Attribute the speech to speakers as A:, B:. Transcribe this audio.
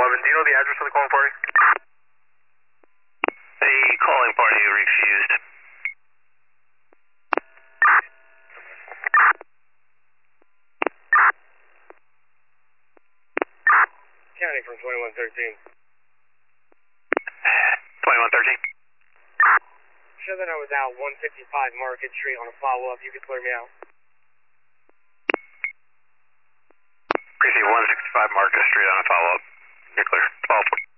A: 11. Do you know the address of the calling party?
B: The calling party refused.
A: County from 2113.
B: 2113.
A: Show that I was out 155 Market Street on a follow-up. You could clear me out.
B: Precinct 165 Marcus Street on a follow-up. You're clear. 12.